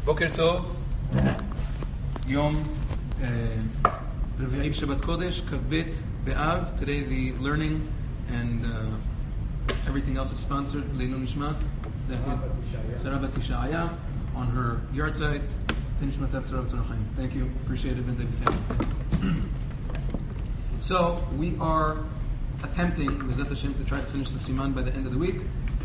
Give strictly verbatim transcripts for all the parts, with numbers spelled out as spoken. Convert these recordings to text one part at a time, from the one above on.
Boker Tov, Yom Revi'i Shabbat Kodesh, Kavbet Be'av. Today the learning and uh, everything else is sponsored. Leilun Nishmat, Sarah Bat Yishaya, on her yard site. Thank you, appreciate it, Ben David family. So we are attempting, B'ezrat Hashem, to try to finish the Siman by the end of the week.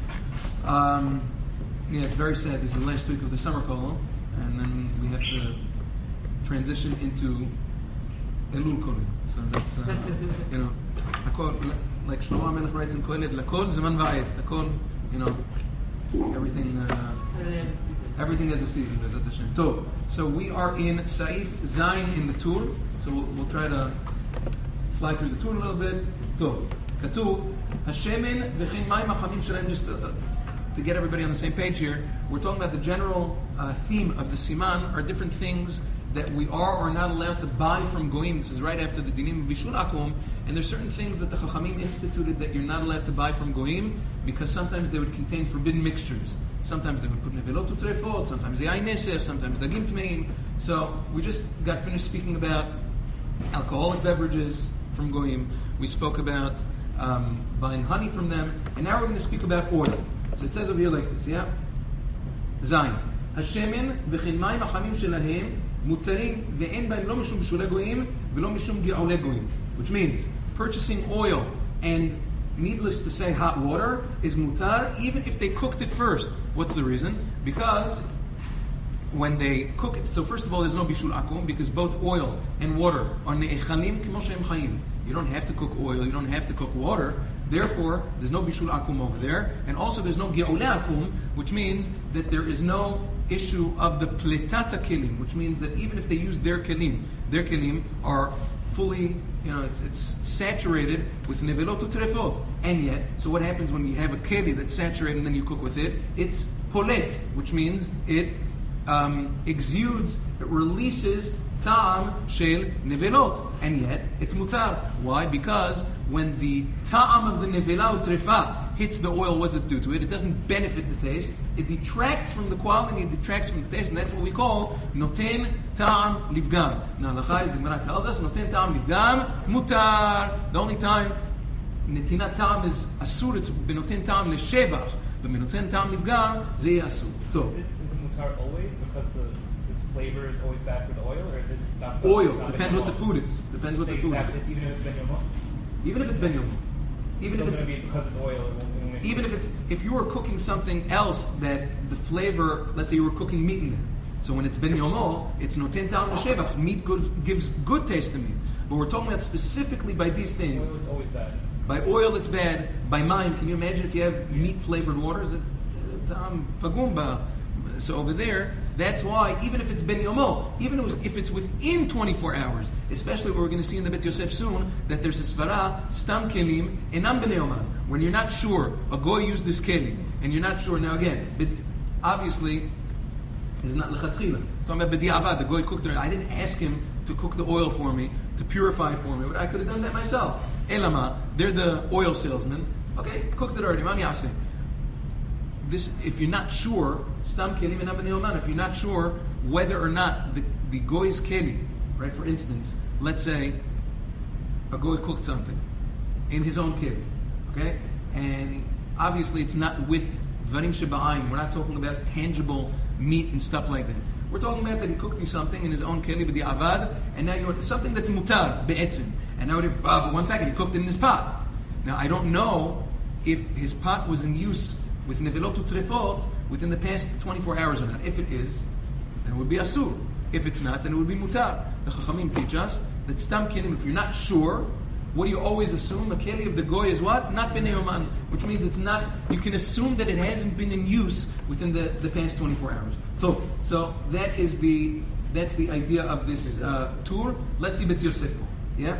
Um, yeah, it's very sad. This is the last week of the summer call, and then we have to transition into Elul Kolim. So that's, uh, you know, Hakol, like Shlomo HaMelech writes in Kohelet, Lakol Zaman Va'et. Hakol, you know, everything. Uh, everything has a season. B'ezrat Hashem. So, so we are in Saif Zayin in the Tur. So we'll, we'll try to fly through the Tur a little bit. So, Katuv Hashemin v'chein mayim hachamim shalem. Just to, to get everybody on the same page here, we're talking about the general uh, theme of the Siman are different things that we are or are not allowed to buy from Goyim. This is right after the Dinim of Bishul Akum, and there's certain things that the Chachamim instituted that you're not allowed to buy from Goyim because sometimes they would contain forbidden mixtures. Sometimes they would put nevelot utrefot, sometimes the ayin neser, sometimes dagim tmeim. So we just got finished speaking about alcoholic beverages from Goyim. We spoke about um, buying honey from them, and now we're going to speak about oil. So it says over here like this, yeah? Zayin. Hashemin v'chein mayim hachamim shelahem mutarim ve'en b'hem lo mishum b'shulei goyim v'lo mishum ge'olei goyim. Which means purchasing oil and, needless to say, hot water is mutar even if they cooked it first. What's the reason? Because when they cook it, so first of all, there's no bishul akum because both oil and water are ne'echalim k'mo she'em chayim. You don't have to cook oil, you don't have to cook water. Therefore, there's no bishul akum over there, and also there's no ge'olei akum, which means that there is no issue of the pletata kelim, which means that even if they use their kelim, their kelim are fully, you know, it's it's saturated with nevelot utrefot. And yet, so what happens when you have a keli that's saturated and then you cook with it? It's polet, which means it um, exudes, it releases ta'am shel nevelot, and yet it's mutar. Why? Because when the ta'am of the nevela utrefa hits the oil, what's it do to it? It doesn't benefit the taste. It detracts from the quality, it detracts from the taste, and that's what we call noten ta'am livgam. Now, the Chai, the Gemara tells us, noten ta'am livgam mutar. The only time netinat ta'am is asur, it's benoten ta'am leshevach, but benoten ta'am livgam, ze asur. So, is it, is it mutar always because the, the flavor is always bad for the oil, or is it not? Oil not depends what the food is. Depends what so the food is. It, even if it's ben yomah? Even if it's ben yomah. Even so if it's be because it's oil. It won't make even if it's if you were cooking something else that the flavor, let's say you were cooking meat in there. So when it's ben yomo, it's noten ta'am l'shevach. Meat good, gives good taste to meat. But we're talking about specifically by these things. Oil, it's always bad. By oil, it's bad. By mayim, can you imagine if you have meat flavored water? Is it ta'am pagumba? So over there, that's why even if it's ben yomo, even if it's within twenty-four hours, especially what we're going to see in the Bet Yosef soon, that there's a svara stam kelim enam ben yoman. When you're not sure, a goy used this kelim, and you're not sure. Now again, but obviously, it's not lechatchila. Talking about b'di'avad, the goy cooked it. I didn't ask him to cook the oil for me, to purify it for me. But I could have done that myself. Elama, they're the oil salesman. Okay, cooked it already. Man yaseh. This, if you're not sure, stam kelim enam ben yoman. If you're not sure whether or not the, the goy's kelim, right? For instance, let's say a goy cooked something in his own kelim, okay, and obviously it's not with dvarim sheba'ayin. We're not talking about tangible meat and stuff like that. We're talking about that he cooked you something in his own kelim b'di'avad, and now you're something that's mutar be'etzim. And now, uh, but one second, he cooked it in his pot. Now I don't know if his pot was in use with nevelot utrefot within the past twenty-four hours or not. If it is, then it would be asur. If it's not, then it would be mutar. The Chachamim teach us that stam kelim, if you're not sure, what do you always assume? A keli of the goy is what? Not b'nei yoman, which means it's not, you can assume that it hasn't been in use within the, the past twenty-four hours. So, so that is the, that's the idea of this uh, tour. Let's see Bet Yosef. Yeah?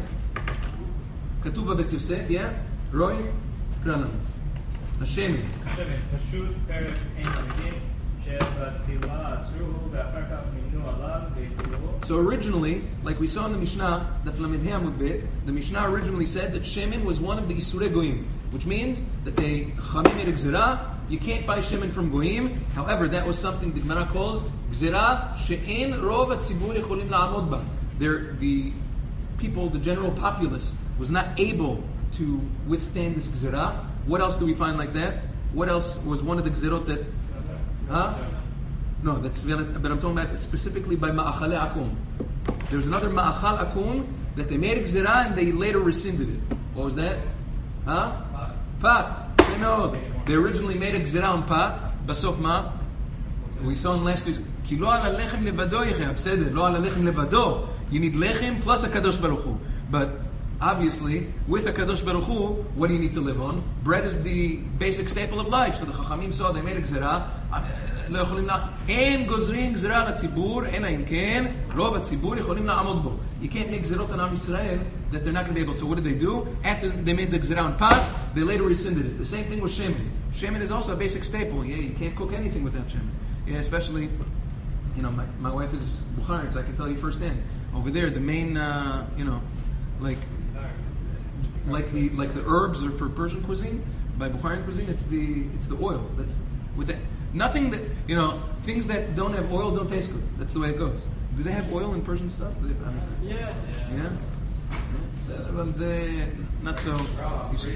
Katuva Bet Yosef, yeah? Roy? Kranan. Hashemin. Hashemin. Pashut perek ein hamidim shebatchila asruhu ve'afar כך mimnu alav ve'tiluhu. So originally, like we saw in the Mishnah, the Flamid Hamud bit, the Mishnah originally said that Shemin was one of the Isurei Goyim, which means that they Chamim et Gzira, You can't buy shemen from goyim. However, that was something the Gemara calls gzira she'en rov hatzibur yecholim la'amod ba. They're the people, the general populace, was not able to withstand this gzira. What else do we find like that? What else was one of the gzirot that? Huh? No, that's but I'm talking about specifically by ma'achale akum. There was another ma'achal akum that they made a gzira and they later rescinded it. What was that? Huh? Pat. They know. They originally made a gzira on pat. Basof ma. We saw in last week. Ki lo ala lechem levado yecheh. Abseder. Lo ala lechem levado. You need lechem plus a kadosh baruch hu. But obviously, with a kadosh baruch hu, what do you need to live on? Bread is the basic staple of life. So the chachamim saw they made a gzira. לא יכולים לה, אין גוזרים גזירה על הציבור, אין אם כן, רוב הציבור יכולים לעמוד בו. You can't make גזירות on Am Yisrael that they're not going to be able to. So what did they do? After they made the gzira on pot, they later rescinded it. The same thing with shemen. Shemen is also a basic staple. Yeah, you can't cook anything without shemen. Yeah, especially, you know, my, my wife is Bukharian, so I can tell you firsthand. Over there, the main, uh, you know, like, like the like the herbs are for Persian cuisine. By Bukharian cuisine, it's the it's the oil. That's with it. Nothing that, you know, things that don't have oil don't taste good. That's the way it goes. Do they have oil in Persian stuff? I mean, yeah. Yeah? Yeah? Well, they, not so. You should,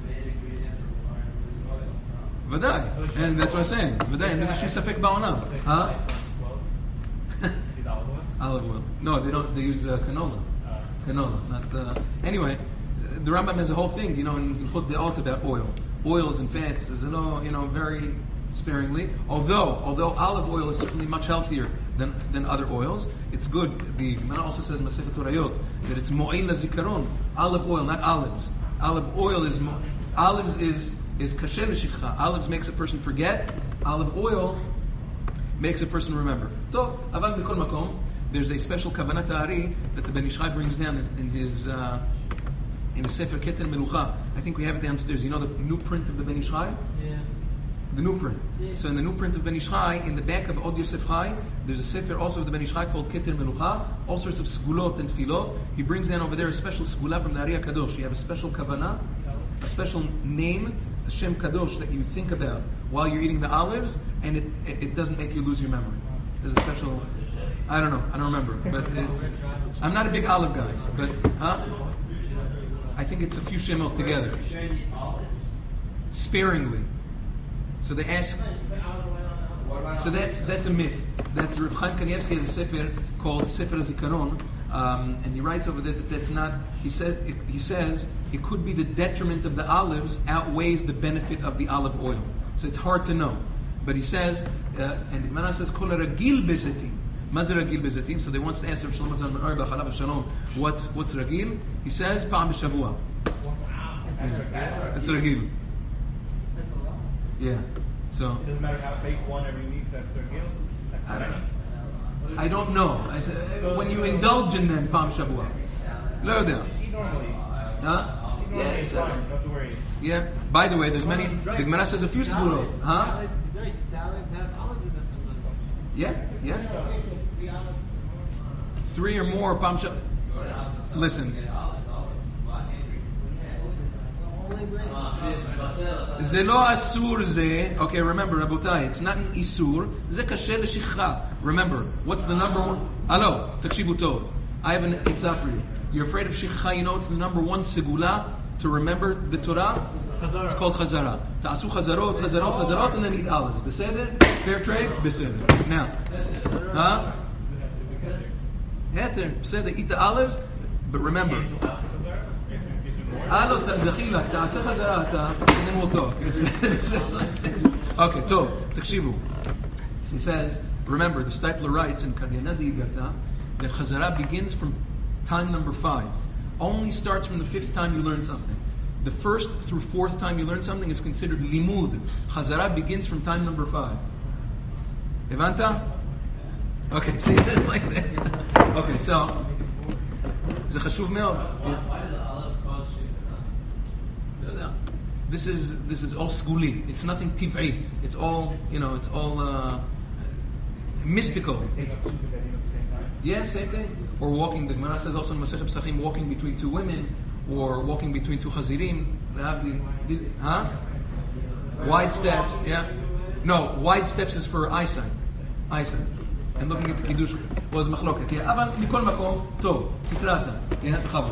Vaday. And that's what I'm saying. Vaday. And there's a safek ba'onam. Huh? Olive oil. No, they don't. They use uh, canola. Canola. Not, uh, anyway, the Rambam has a whole thing, you know, in Chut De'ot about oil. Oils and fats is, you know, you know, very sparingly. Although, although olive oil is certainly much healthier than, than other oils, it's good. The Gemara also says in Masechet Torayot that it's mo'il zikaron. Olive oil, not olives. Olive oil is mo- olives is is kasher l'shikha. Olives makes a person forget. Olive oil makes a person remember. So, aval b'kol makom, there's a special kavanat ha'ari that the Ben Ish Chai brings down in his uh, in his Sefer Keter Melucha. I think we have it downstairs. You know the new print of the Ben Ish Chai? Yeah. The new print. Yeah. So in the new print of Ben Ish Chai, in the back of Od Yosef Chai, there's a sefer also of the Ben Ish Chai called Keter Melucha, all sorts of segulot and tefilot. He brings down over there a special segula from the Ari HaKadosh. You have a special kavanah, a special name, a Shem Kadosh that you think about while you're eating the olives, and it it doesn't make you lose your memory. There's a special, I don't know, I don't remember, but it's, I'm not a big olive guy, but, huh? I think it's a few shemot together. Sparingly. So they ask. So that's that's a myth. That's Reb Chaim Kanievsky has a sefer called Sefer HaZikaron, um, and he writes over there that that's not. He said it, he says it could be the detriment of the olives outweighs the benefit of the olive oil. So it's hard to know. But he says, uh, and the Gemara says, "Kol ragil bezetim." Mazer ragil bezetim. So they wants to ask Reb Shlomo Zalman Aruch B'Chalav Shalom, what's what's ragil? He says, "Pa'am b'shavua." That's ragil. Yeah. So it doesn't matter how fake one every week. That's their guilt. That's I don't know. I don't know. I said, so, when you so, indulge in them, Pam Shavua. Slow down. Eat normally. Huh? Eat normally. Yeah, It's fine. Don't have to worry. Yeah. By the way, there's many. The Gemara says a few segulot. Huh? Is there salads have olives in them? Yeah. Yes. Three or more Pam Shavua. Listen. זה לא אסור זה, okay, remember, רבותיי, it's not an איסור, זה קשה לשכחה. Remember, what's the number one? הלו, תקשיבו טוב. I have an עצה for you. You're afraid of שכחה, you know it's the number one סגולה to remember the Torah? חזרה. It's called חזרה. תעשו חזרות, חזרות, חזרות, and then eat olives. בסדר? Fair trade? בסדר. Now, huh? היתר, בסדר, eat the olives, but remember, הלו, דחילק, תעשה חזרה אתה, and then we'll talk. Okay, טוב, תקשיבו. He says, remember, the Stipler writes in Karyana Digarta that Chazara begins from time number five. Only starts from the fifth time you learn something. The first through fourth time you learn something is considered limud. Chazara begins from time number five. Evanta? Okay, so he says it like this. Okay, so, זה חשוב מאוד. This is this is all skuli. It's nothing tiv'i. It's all, you know, it's all uh, mystical. It's, yeah, same thing. Or walking. The Gemara says also in Masechet Pesachim, walking between two women, or walking between two chazirim. Huh? Wide steps, yeah. No, wide steps is for eyesight. Eyesight. And looking at the Kiddush was מחלוקת. Yeah, אבל מכל מקום, טוב, תקרא אתה. Yeah, בכבוד.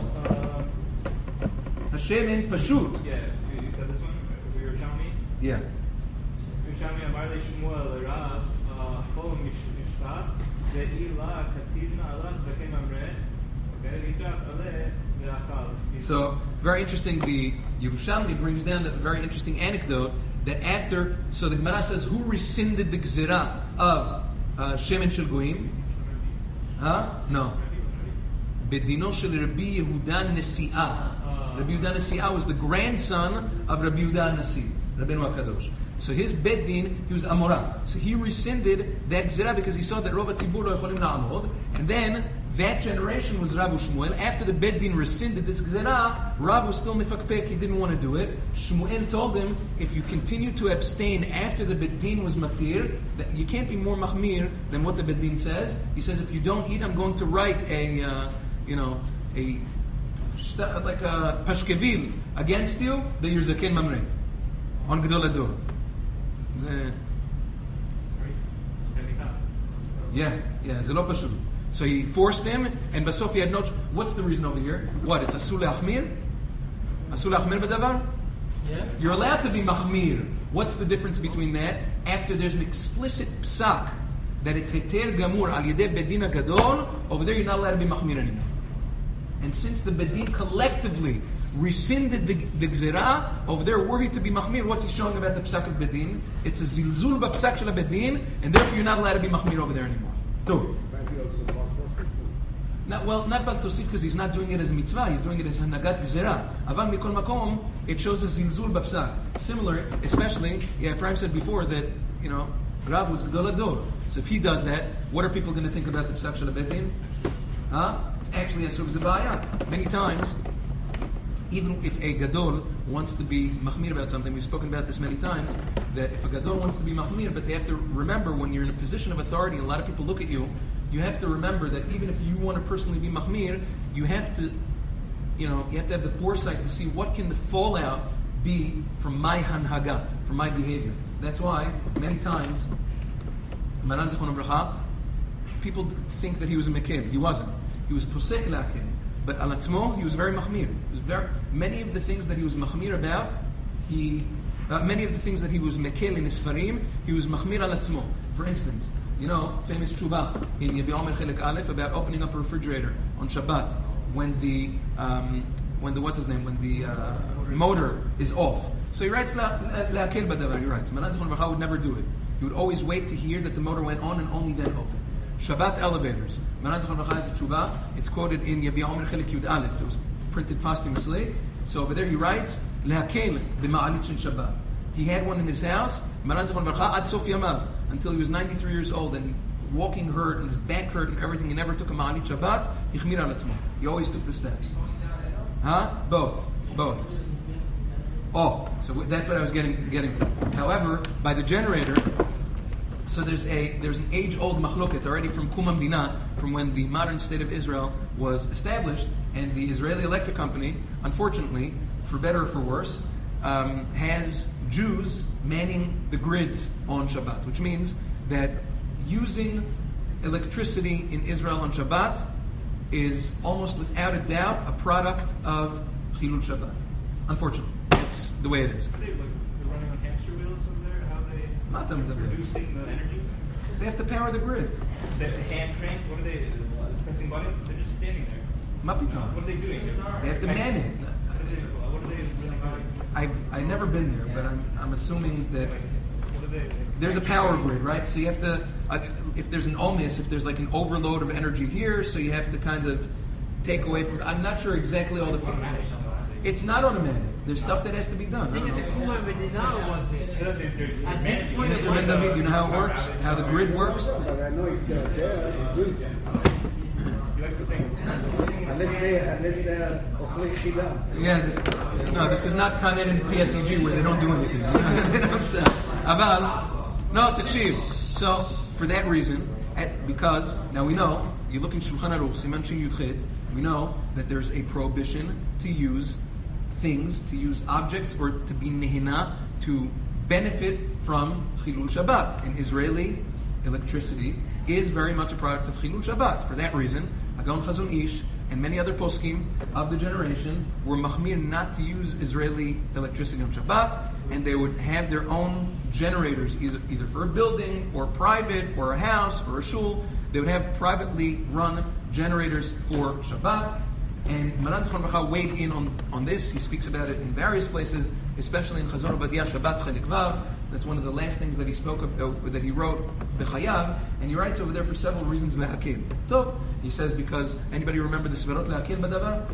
השמן פשוט. Yeah, you said this one? Yerushalmi? Yeah. Yerushalmi אמר לשמואל לרב, כל משפט, ואילה כתיבנה עליו זקן ממרא, ויטרח עליה ואכל. So, very interesting, the Yerushalmi brings down a very interesting anecdote that after, so the Gemara says, who rescinded the Gzera of uh, Shemen Shel Goyim? Huh? No. Bedino Shel Rabbi Yehuda Nesi'ah. Rabbi Yehuda Nesi'ah was the grandson of Rabbi Yehuda Nasi, Rabbeinu HaKadosh. So his Beddin, he was Amorah. So he rescinded that Gzera because he saw that Rov HaTzibur lo yocholim la'amod. And then that generation was Rav Shmuel. After the Beddin rescinded this Gzera, Rav was still mifakpek, he didn't want to do it. Shmuel told him, if you continue to abstain after the Beddin was matir, that you can't be more mahmir than what the Beddin says. He says, if you don't eat, I'm going to write a, uh, you know, a, like a pashkevil against you, that you're zaken mamre. On Gedol Ador. Yeah, yeah, זה לא פשוט. So he forced him, and בסוף he had no... What's the reason over here? What, it's אסור להחמיר? אסור להחמיר בדבר? Yeah. You're allowed to be mahmir. What's the difference between that? After there's an explicit psak that it's heter gamur al yedei bedin gadol, over there you're not allowed to be mahmir anymore. And since the bedin collectively rescinded the, the gzera, over there were he to be mahmir, what's he showing about the psak of bedin? It's a zilzul b'psak shel bedin, and therefore you're not allowed to be mahmir over there anymore. Do. Not, well, not bal tosif because he's not doing it as mitzvah, he's doing it as hanagat gzera. Aval mikol makom, it shows a zilzul b'psak. Similar, especially, yeah, Ephraim said before that, you know, Rav was Gedol Ador. So if he does that, what are people going to think about the psak shel bedin? Huh? It's actually a sort of zabaya. Many times, even if a gadol wants to be mahmir about something, we've spoken about this many times, that if a gadol wants to be mahmir, but they have to remember when you're in a position of authority and a lot of people look at you, you have to remember that even if you want to personally be mahmir, you have to, you know, you have to have the foresight to see what can the fallout be from my hanhaga, from my behavior. That's why many times, Maran Zichron Bracha, people think that he was a mekil. He wasn't. He was posek la'akel. But al atzmo, he was very mahmir. He was very, many of the things that he was mahmir about, he, uh, many of the things that he was mekel in his farim, he was mahmir al atzmo. For instance, you know, famous tshuva in Yabi Omer Chelek Aleph about opening up a refrigerator on Shabbat when the, um, when the, what's his name, when the uh, motor is off. So he writes la'akel badavar, he writes. Maran Zichron Bracha would never do it. He would always wait to hear that the motor went on and only then open. Shabbat elevators. Maran Zichron Bracha has a tshuva. It's quoted in Yabi Omer Chelek Yud Aleph. It was printed posthumously. So over there he writes, Lehakel b'ma'alit shel Shabbat. He had one in his house, Maran Zichron Bracha, ad sof yamav, until he was ninety-three years old, and walking hurt, and his back hurt, and everything. He never took a ma'alit Shabbat. Hichmir al atzmo. He always took the steps. Huh? Both. Both. Oh, so that's what I was getting getting to. However, by the generator, so there's a there's an age-old machloket already from Kum Hamdina, from when the modern state of Israel was established, and the Israeli Electric Company, unfortunately, for better or for worse, um, has Jews manning the grids on Shabbat, which means that using electricity in Israel on Shabbat is almost without a doubt a product of Chilul Shabbat. Unfortunately, it's the way it is. Are they, like, they're running on hamster wheels over there? How are they producing the energy? They have to power the grid. The hand crank? What are they pressing buttons? They're just standing there. Mapiton. What are they doing? They have to man it. What are they really doing? I've I've never been there, but I'm I'm assuming that What are they? there's a power grid, right? So you have to, uh, if there's an omis, if there's like an overload of energy here, so you have to kind of take away from. I'm not sure exactly all the. It's not automatic. There's stuff that has to be done. I don't know. Mister Ben David, do you know how it works? How the grid works? But I know it's there. There, Greece. Unless they, unless they are Ochlei Chila. Yeah, this, no, this is not Kanen and P S E G where they don't do anything. They don't, uh, Aval, no, Tachshiv. So, for that reason, at, because, now we know, you look in Shulchan Aruch, Siman Shin Yudchet, we know that there's a prohibition to use things, to use objects, or to be nehina, to benefit from Chilul Shabbat. And Israeli electricity is very much a product of Chilul Shabbat. For that reason, Hagon Chazon Ish and many other poskim of the generation were machmir not to use Israeli electricity on Shabbat, and they would have their own generators, either, either for a building or private or a house or a shul. They would have privately run generators for Shabbat. And Maran Zichron Bracha weighed in on, on this. He speaks about it in various places, especially in Chazon Obadiah Shabbat Chelik Vav. That's one of the last things that he spoke of, uh, that he wrote B'chayav, and he writes over there for several reasons le'akil. So he says because anybody remember the Sverot le'akil b'davar?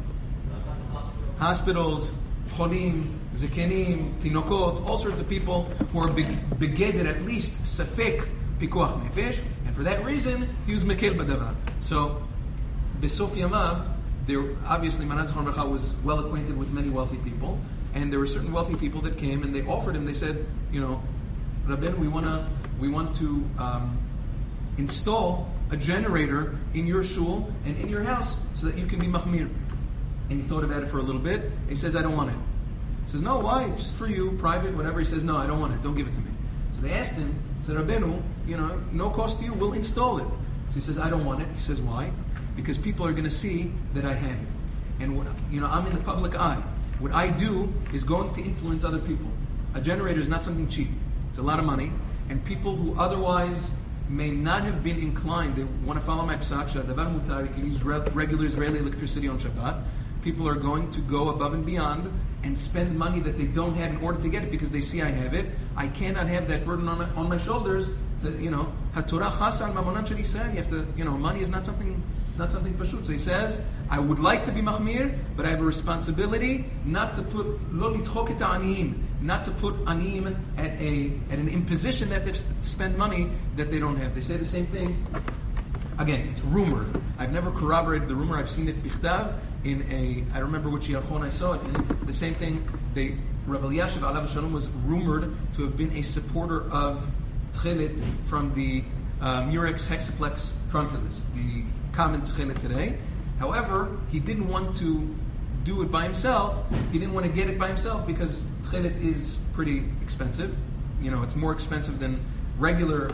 Hospitals, cholim, zekenim, tinokot, all sorts of people who are begeded at least safek pikuach nefesh, and for that reason he was mekel b'davar. So Besof Yamav, there obviously Maran Zichron Bracha was well acquainted with many wealthy people. And there were certain wealthy people that came and they offered him, they said, you know, Rabbeinu, we want to we want to um, install a generator in your shul and in your house so that you can be machmir. And he thought about it for a little bit. He says, I don't want it. He says, no, why? Just for you, private, whatever. He says, no, I don't want it. Don't give it to me. So they asked him, said, Rabbeinu, you know, no cost to you, we'll install it. So he says, I don't want it. He says, why? Because people are going to see that I have it. And, what, you know, I'm in the public eye. What I do is going to influence other people. A generator is not something cheap. It's a lot of money. And people who otherwise may not have been inclined, they want to follow my psak, davar mutar, you can use regular Israeli electricity on Shabbat. People are going to go above and beyond and spend money that they don't have in order to get it because they see I have it. I cannot have that burden on my, on my shoulders. To, you know, haTorah chasa al mamonan shel Yisrael. You have to, you know, money is not something, not something pashut. So he says, I would like to be machmir, but I have a responsibility not to put lo litchok et ha'aniyim, not to put aniyim at a at an imposition that they spend money that they don't have. They say the same thing. Again, it's rumored. I've never corroborated the rumor. I've seen it bichtav in a. I remember which yarchon I saw it in. The same thing. They Rav Elyashiv Alav Shalom was rumored to have been a supporter of Tchelet from the uh, Murex Hexaplex Trunculus, the common Tchelet today. However, he didn't want to do it by himself. He didn't want to get it by himself because Tchelet is pretty expensive. You know, it's more expensive than regular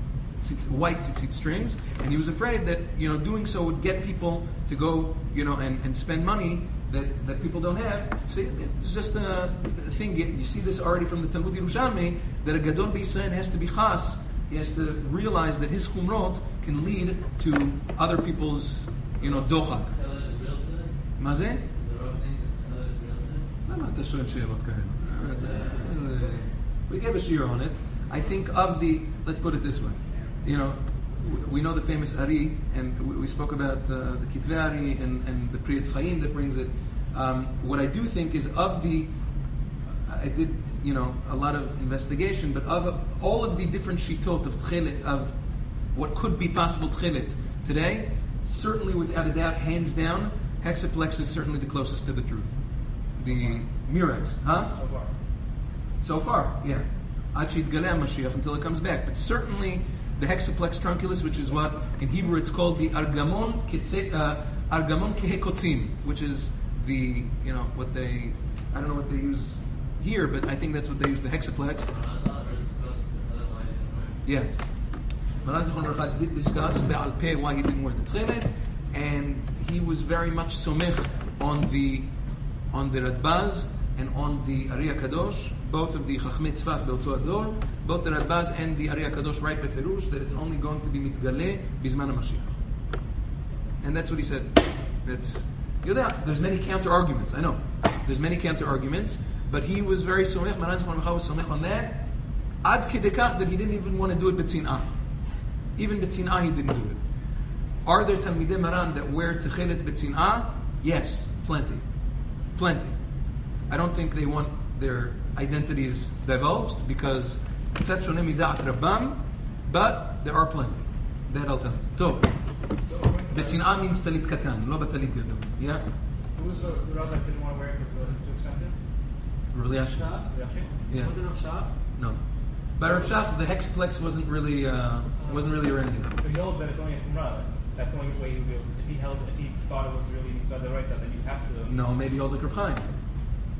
white tzitzit strings, and he was afraid that, you know, doing so would get people to go, you know, and, and spend money that, that people don't have. So it's just a thing. You see this already from the Talmud Yerushalmi, that a Gadol B'Yisrael has to be chas. He has to realize that his chumrot can lead to other people's, you know, dochak. מה זה? למה אתה שואל שאלות כאלה? We gave a shiur on it. I think of the, let's put it this way. You know, we know the famous Ari, and we spoke about uh, the Kitvei Ari and, and the Pri Etz Chaim that brings it. Um, what I do think is of the, I did, you know, a lot of investigation, but of all of the different shitot of tchelet, of what could be possible tchelet today, certainly without a doubt, hands down, Hexaplex is certainly the closest to the truth. The Murex, huh? So far. So far, yeah. Ad she'yitgaleh Mashiach, until it comes back. But certainly the Hexaplex Trunculus, which is what in Hebrew it's called the Argamon Ketze, uh, Argamon Kehekotzim, which is the, you know, what they, I don't know what they use here, but I think that's what they use, the Hexaplex. Yes. Maran Zichron Bracha did discuss Be'al Peh why he didn't wear the tchelet, and he was very much somech on the on the Radbaz and on the Ari HaKadosh, both of the Chachmei Tzfat Be'oto Ador, both the Radbaz and the Ari HaKadosh write beferush that it's only going to be mitgaleh bizman HaMashiach. And that's what he said. That's, you know, there's many counter arguments, I know. There's many counter arguments, but he was very somech, Maran Zichron Bracha was somech on that, ad kedekach that he didn't even want to do it b'tzin'ah. Even b'tzin'ah he didn't do it. Are there Talmidei Maran that wear techelet b'tzin'ah? Yes, plenty. Plenty. I don't think they want their identities divulged because tzat shoneh mida'at Rabbam, but there are plenty. That I'll tell you. Tov. B'tzin'ah means talit katan, lo b'talit gadol. Yeah? Who's the rabbi that didn't want to wear it because it's too expensive? Rav Elyashiv? Rashi? Yeah. Was it Rav Shach? No. By Rav Shach, the Hexaplex wasn't really uh, wasn't really around yet. But he holds that it's only a chumrah. That's the only way he would be able to. If he held, if he thought it was really mitzvah the right side, then you have to. No, maybe he holds like Rav Chaim.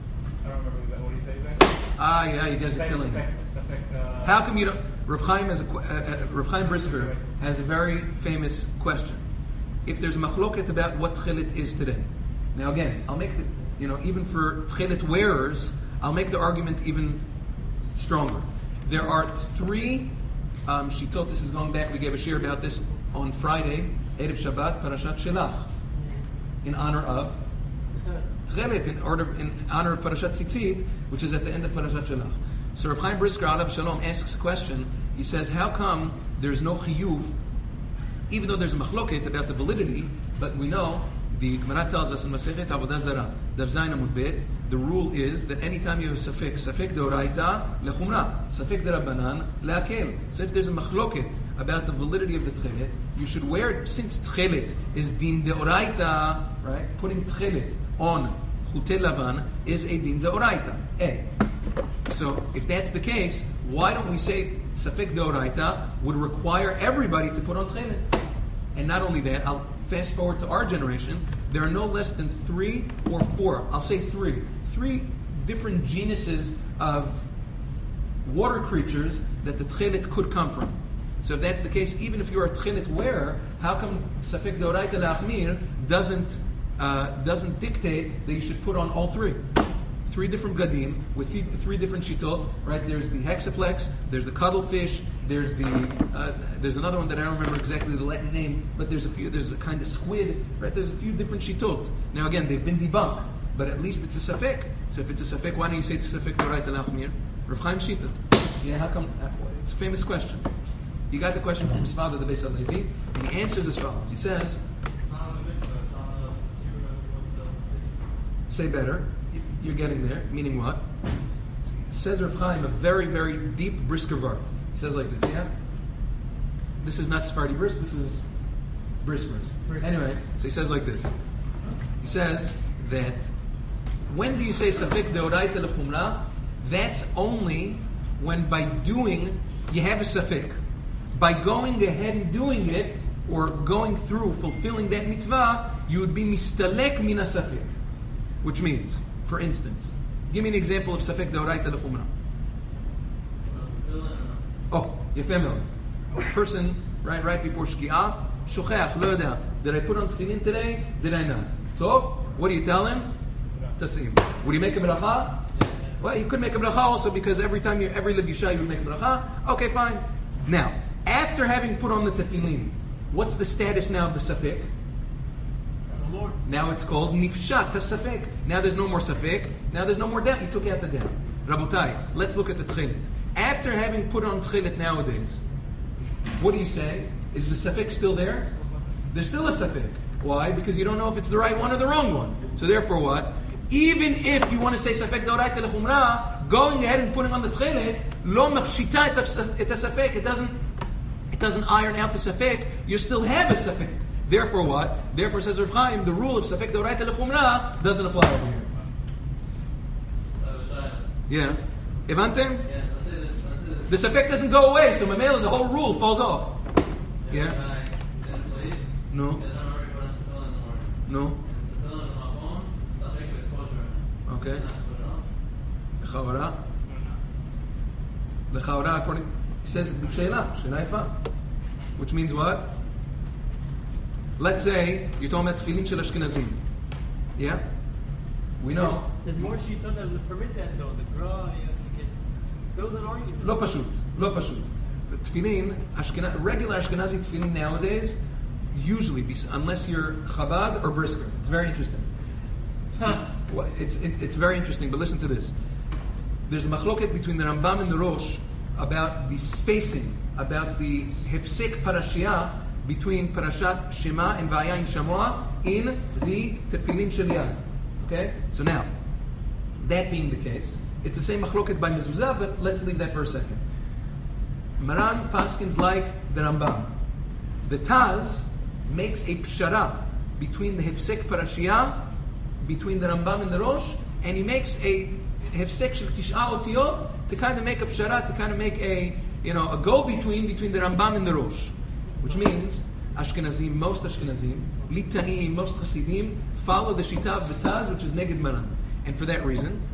I don't remember exactly what do you say exactly. Ah, yeah, you guys are killing me. Uh, How come you don't? Rav Chaim, has a, uh, uh, Rav Chaim Brisker has a very famous question. If there's a machloket about what tchelit is today, now again, I'll make the, you know, even for tchelit wearers, I'll make the argument even stronger. There are three um, shitot. This is going back. We gave a share about this on Friday, Erev Shabbat, Parashat Shelach, in honor of tchelit, in order in honor of Parashat Tzitzit, which is at the end of Parashat Shelach. So Rav Chaim Brisker, Alav Shalom, asks a question. He says, how come there's no chiyuv, even though there's a machloket about the validity, but we know, the Gemara tells us in Masechet Avodah Zarah, Daf Zayin Amud Bet, the rule is that anytime you have a safek, safek deoraita lechumra, safek derabanan leakel. So if there's a machloket about the validity of the tchelet, you should wear it, since tchelet is din deoraita, right? Putting tchelet on chutei lavan is a din deoraita. Eh. So if that's the case, why don't we say safek deoraita would require everybody to put on tchelet? And not only that, I'll fast forward to our generation, there are no less than three or four, I'll say three, three different genuses of water creatures that the tchelet could come from. So if that's the case, even if you're a tchelet wearer, how come safek deoraita la'achmir doesn't uh, doesn't dictate that you should put on all three? Three different gadim with three, three different shitot, right? There's the hexaplex, there's the cuttlefish, there's the uh, there's another one that I don't remember exactly the Latin name, but there's a few. There's a kind of squid, right? There's a few different shitot. Now again, they've been debunked, but at least it's a safek. So if it's a safek, why don't you say it's a safek deoraita la'achmir? Rav Chaim Shita. Yeah, how come? It's a famous question. He got a question from his father, the Beis HaLevi, and he answers as follows. He says, say better. You're getting there. Meaning what? Says Rav Chaim a very, very deep Brisker Vart. He says like this, yeah? This is not Sephardi Bris, this is Bris Bris. Anyway, so he says like this. He says that when do you say Safek Deoraita Lechumra? That's only when by doing you have a Safek. By going ahead and doing it, or going through, fulfilling that mitzvah, you would be mistalek min Safek. Which means, for instance, give me an example of Safek Deoraita Lechumra. Oh, Yefemel. A person, right, right before Shki'ah, Shocheach, lo yada. Did I put on tefillin today? Did I not? So, what do you tell him? Tasim. Would he make a bracha? Well, you could make a bracha also because every time you every lebisha you would make a bracha. Okay, fine. Now, after having put on the tefillin, what's the status now of the Safek? Now it's called nifshat safek. Now there's no more safek. Now there's no more doubt. You took out the doubt. Rabotai, let's look at the tchelet. After having put on tchelet nowadays, what do you say? Is the safek still there? There's still a safek. Why? Because you don't know if it's the right one or the wrong one. So therefore what? Even if you want to say safek deoraita lechumra, going ahead and putting on the tchelet, lo mafshita et safek. It doesn't, it doesn't iron out the safek. You still have a safek. Therefore what? Therefore says Rav Chaim, the rule of Safek Deoraita Lechumra doesn't apply over here. Yeah. Evantem? Yeah, let's say this, let's say this. The Safek doesn't go away, so Mamela, the whole rule falls off. Yeah? No. No. Okay. L'chaora. L'chaora, according, he says, B'Sheila, Sheila Ifa. Which means what? Let's say you're talking about tefillin shel Ashkenazim. Yeah? We know. There's more shittot that would permit that though. The Gra, you can build an argument. Lo pashut. Lo pashut. The tefillin, Ashkena, regular Ashkenazi tefillin nowadays, usually, unless you're Chabad or Brisker. It's very interesting. Huh. It's, it, it's very interesting, but listen to this. There's a machloket between the Rambam and the Rosh about the spacing, about the Hefsek Parashiyah between Parashat Shema and Vayayin Shamoah in the Tefillin Shel Yad. Okay? So now, that being the case, it's the same machloket by Mezuzah, but let's leave that for a second. Maran paskins like the Rambam. The Taz makes a pshara between the Hefsek Parashiyah, between the Rambam and the Rosh, and he makes a Hefsek Shel Tish'a Otiyot to kind of make a pshara, to kind of make a, you know, a go-between between the Rambam and the Rosh. Which means, Ashkenazim, most Ashkenazim, Lita'im, most Hasidim, follow the Shita of the Taz, which is Neged Maran. And for that reason,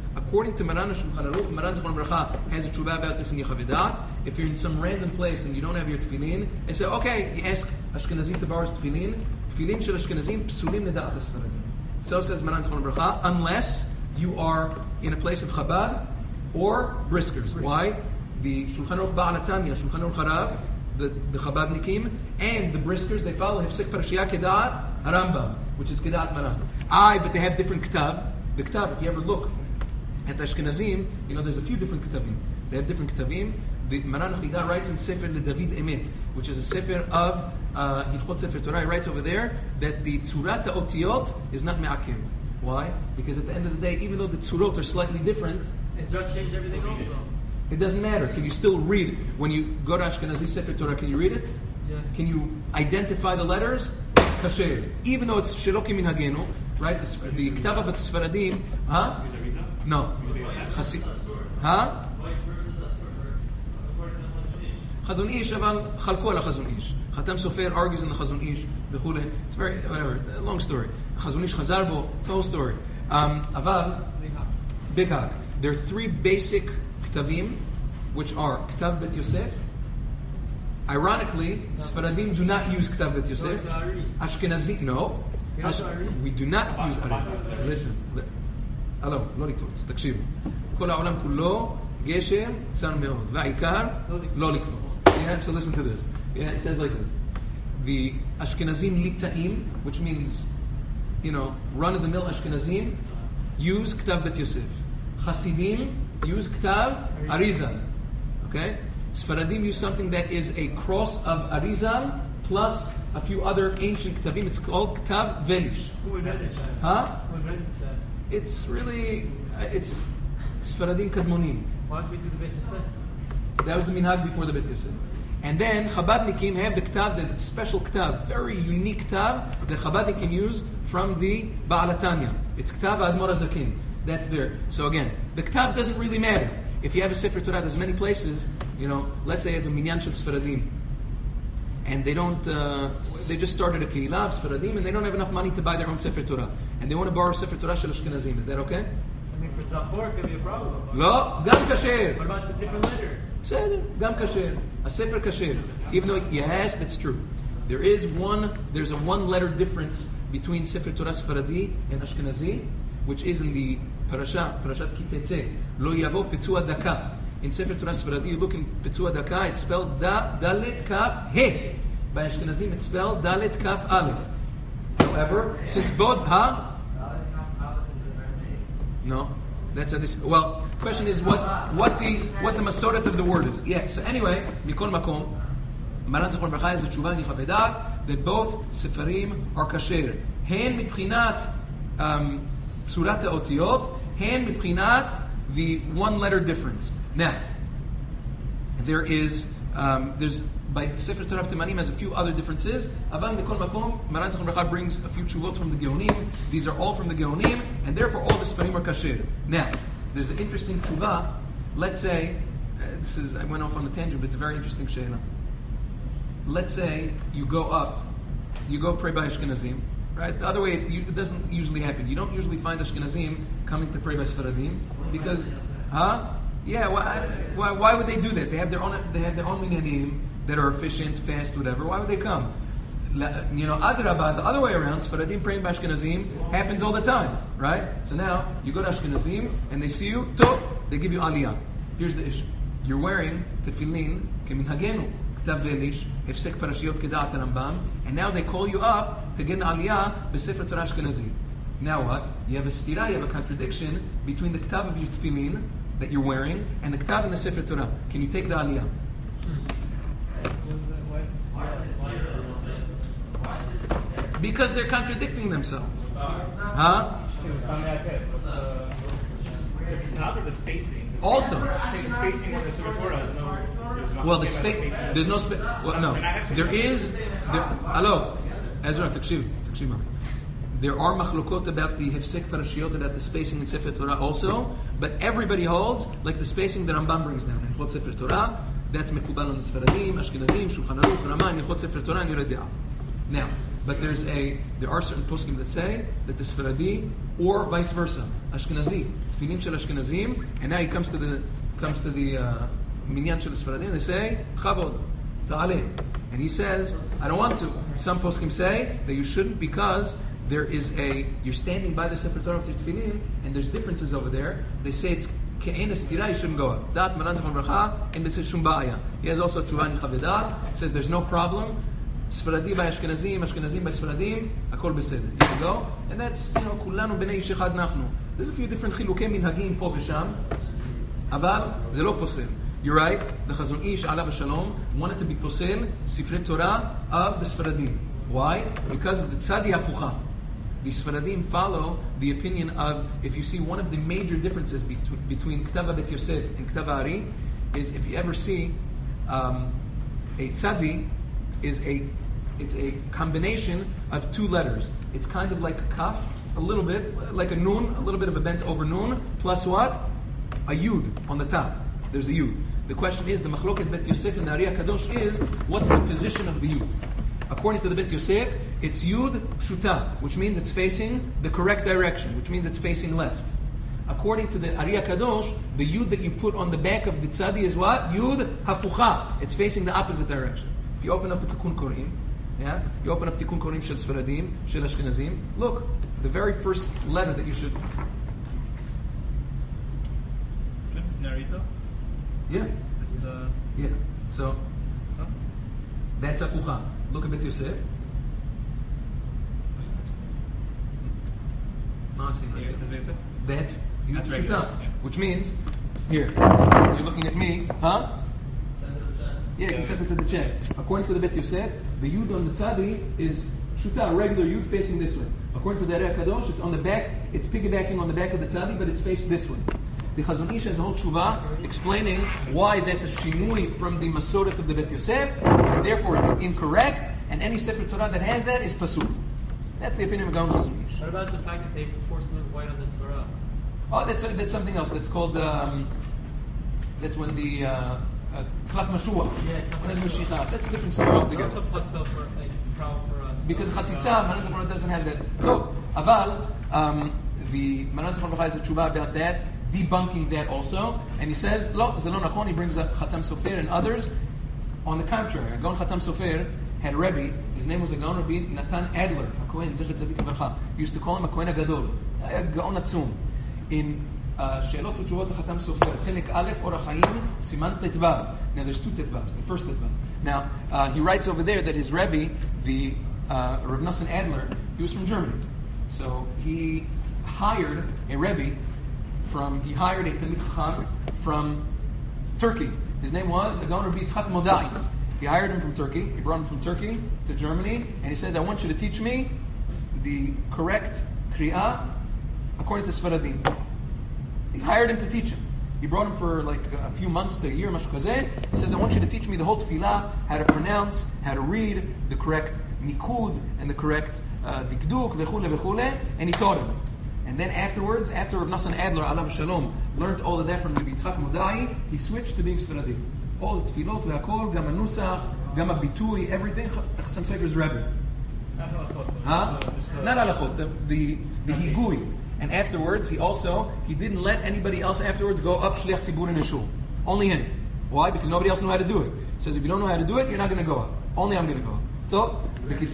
According to Maran Shulchan Aruch, Maran Zichron Bracha has a tshuva about this in Yechavedat. If you're in some random place and you don't have your tefillin, they say, okay, you ask Ashkenazi Tabar's tefillin, tefillin shel Ashkenazim psulim neda'at Sfaradim. So says Maran Zichron Bracha, unless you are in a place of Chabad or Briskers. Why? The Shulchan Aruch Ba'al HaTanya, Shulchan Aruch Harav, the, the Chabadnikim, and the Briskers, they follow Hefsek Parashiyah Kedat Harambam, which is Kedat Maran. Aye, but they have different Ketav. The Ketav, if you ever look at the Ashkenazim, you know, there's a few different Ketavim. They have different Ketavim. The Maran Chida writes in Sefer Le David Emet, which is a Sefer of uh, Hilchot Sefer Torah. He writes over there that the Tzurat HaOtiyot is not Me'akev. Why? Because at the end of the day, even though the Tzurot are slightly different, it's not changed everything also. It doesn't matter. Can you still read it? When you go to Ashkenazi Sefer Torah, can you read it? Yeah. Can you identify the letters? Kasher. Even though it's Sheloki Min Hagenu, right? The, the Ketav of Sfaradim, huh? No. Chasi. Huh? Chazon Ish, אבל חלקו על החזון איש. Chatam Sofer argues in the Chazon Ish, וכולי. It's very, whatever, a long story. Chazon Ish חזר בו, it's a whole story. Um, אבל, Big Hag. There are three basic Ketavim, which are Ketav Bet Yosef. Ironically, Sfaradim do not use Ketav Bet Yosef. Ashkenazi, no. Ash- we do not use Ari. Listen. Hello, לא לקפוץ, תקשיבו. כל העולם כולו גשם צר מאוד, והעיקר לא לקפוץ. Yeah, so listen to this. Yeah, it says like this. The Ashkenazim Lita'im, which means, you know, run-of-the-mill Ashkenazim, use Ketav Bet Yosef. Hasidim use Ketav Arizal. Okay? Sfaradim use something that is a cross of Arizal plus a few other ancient Ketavim. It's called Ketav Velish. Who invented that? Huh? Who invented that? It's really, uh, it's Sfaradim Kadmonim. Why did we do the Bet Yosef? That was the minhag before the Bet Yosef. And then Chabadnikim have the Ketav, there's a special Ketav, very unique Ketav that Chabadnikim use from the Ba'al HaTanya. It's Ketav Admor HaZaken. That's there. So again, the Ketav doesn't really matter. If you have a Sefer Torah, there's many places, you know, let's say you have a Minyan Shel Sfaradim, and they don't, uh, they just started a Keilah of Sfaradim, and they don't have enough money to buy their own Sefer Torah. And they want to borrow Sefer Torah Shel Ashkenazim. Is that okay? I mean, for Zachor, it could be a problem. No, Gam Kasher. What about the different letter? בסדר, גם כשר. הספר כשר. Even though, yes, that's true. There is one, there's a one letter difference between Sefer Torah Sfaradi and Ashkenazi, which is in the parasha, parashat Ki Tetzeh, Lo Yavo Petzua Daka. In Sefer Torah Sfaradi, you look in Petzua Daka, it's spelled Da, Dalet Kaf He. By Ashkenazim, it's spelled Dalet Kaf Aleph. However, since both, huh? No. That's a, this, well, question is what what the what the masoret of the word is. Yeah. So anyway, mikol makom, Maran Zichron Bracha is a tshuva in Yechavedat that both sefarim are kasher. Hen mibchinat tzurat haotiyot, hen mibchinat the one letter difference. Now, there is um, there's by Sefer Torah Timanim has a few other differences. Aval mikol makom, Maran Zichron Bracha brings a few tshuvot from the Geonim. These are all from the Geonim, and therefore all the sefarim are kasher. Now, there's an interesting tshuva. Let's say, uh, this is I went off on a tangent, but it's a very interesting she'ela. Let's say you go up, you go pray by Ashkenazim, right? The other way, it, you, it doesn't usually happen. You don't usually find Ashkenazim coming to pray by Sfaradim because, huh? Yeah. Why, why? Why would they do that? They have their own. They have their own minyanim that are efficient, fast, whatever. Why would they come? You know, Adrabah, the other way around, Sfaradim praying by Ashkenazim happens all the time, right? So now, you go to Ashkenazim, and they see you, top, they give you aliyah. Here's the issue. You're wearing tefillin, keminhagenu, ktav velish, hefsek parashiyot keda'at Rambam, and now they call you up to get an aliyah b'sefer Torah Ashkenazim. Now what? You have a stira, you have a contradiction between the ktav of your tefillin that you're wearing, and the ktav in the sefer Torah. Can you take the aliyah? Because they're contradicting themselves. Huh? The spacing. Also. The spacing of the Sefer Torah. There's no, well, the space. There's no space. Well, no. There is. There, hello, Ezra. Takshiv. Takshiv, mami. There are machlokot about the hefsek parashiyot, about the spacing in Sefer Torah also, but everybody holds like the spacing that Rambam brings down in Hilchot Sefer Torah. That's mekubal on the Sfaradim, Ashkenazim, Shulchan Aruch, Rama, in Hilchot Sefer Torah, and Yoreh De'ah. Now, But there's a there are certain poskim that say that the Sfaradi or vice versa, Ashkenazi, tefillin shel Ashkenazim, and now he comes to the comes to the uh, minyan shel Sfaradim. They say chavod ta'aleh, and he says I don't want to. Some poskim say that you shouldn't because there is a you're standing by the Sefer Torah with your tefillin, and there's differences over there. They say it's ke'en estira, you shouldn't go up. Dat Maran Zechron Bracha, and this is shum ba'aya. He has also tshuva in Chavedat, says there's no problem. Sfaradi by Ashkenazim, Ashkenazim by Sfaradim, akol beseder. You can go, and that's you know kulanu bnei ish echad nachnu. There's a few different chilukei minhagim po v'sham, aval ze lo posel. You're right. The Chazon Ish alav shalom wanted to be posel sifrei Torah of the Sfaradim. Why? Because of the tzadi afucha. The Sfaradim follow the opinion of if you see one of the major differences between, between K'tava Bet Yosef and K'tava Ari is if you ever see um, a tzadi is a it's a combination of two letters. It's kind of like a kaf, a little bit like a nun, a little bit of a bent over nun, plus what? A yud on the top. There's a yud. The question is, the machloket Bet Yosef and the Ari HaKadosh is, what's the position of the yud? According to the Bet Yosef, it's yud pshuta, which means it's facing the correct direction, which means it's facing left. According to the Ari HaKadosh, the yud that you put on the back of the tzadi is what? Yud hafucha. It's facing the opposite direction. If you open up a Tikkun Korim, yeah, you open up Tikkun Korim shel Sfaradim, shel Ashkenazim, look, the very first letter that you should... Narisa? Yeah. This is a... Yeah. So, Huh? that's hafucha. Look at Bet Yosef. No, see, Yeah, that's what you said? that's yud That's regular, pshuta, yeah. which means, here, you're looking at me, huh? Yeah, you can send it to the chat. According to the Bet Yosef, the yud on the tzadi is shuta, a regular yud facing this way. According to the Ari HaKadosh, it's on the back, it's piggybacking on the back of the tzadi, but it's faced this way. The Chazon Ish has a whole tshuva explaining why that's a shinui from the Masoret of the Bet Yosef, and therefore it's incorrect, and any Sefer Torah that has that is pasul. That's the opinion of Gaon Chazon Ish. What about the fact that they force them white on the Torah? Oh, that's that's something else. That's called, um, that's when the, uh, uh, Klach Mashua. Yeah. When it's Mashiach. That's a different story It's altogether. also plus so for like it's a problem for us. Because Chatzitza, Maran Zechron doesn't have that. So, Aval, um, the Maran Zechron has a tshuva about that, debunking that also, and he says, Lo, Zelon Nachon, he brings up Chatam Sofer and others. On the contrary, Gaon Chatam Sofer had a Rebbe, his name was Gaon Rabbi Natan Adler, a Kohen, Zecher Tzadik Avarcha. He used to call him a Kohen Gadol, a Gaon Atzum. In uh, She'elot U'Tshuvot Chatam Sofer, Chelik Aleph Or HaChaim, Siman Tetvav. Now there's two Tetvavs, the first Tetvav. Now, uh, he writes over there that his Rebbe, the uh, Rav Nosson Adler, he was from Germany. So he hired a Rebbe from, he hired a Talmid Chacham from Turkey. His name was Gaon Rabbi Yitzchak Modai. He hired him from Turkey. He brought him from Turkey to Germany, and he says, I want you to teach me the correct Kriyah according to Sfaradim. He hired him to teach him. He brought him for like a few months to a year, Mashuk Hazeh. He says, I want you to teach me the whole tefillah, how to pronounce, how to read, the correct nikud, and the correct uh, dikduk, v'chule, v'chule, and he taught him. And then afterwards, after Rav Nosson Adler, alav shalom, learned all of that from Rabbi Yitzchak Modai, he switched to being Sfaradim. All the tefillot, v'akol, gam hanusach, gam habitui, everything, Chassam Sofer's Rebbe. Not halachot. Huh? So just, uh, Not halachot, the, the, the higui. And afterwards, he also, he didn't let anybody else afterwards go up shliach tzibur in the shul. Only him. Why? Because nobody else knew how to do it. He says, if you don't know how to do it, you're not going to go up. Only I'm going to go up. So, because,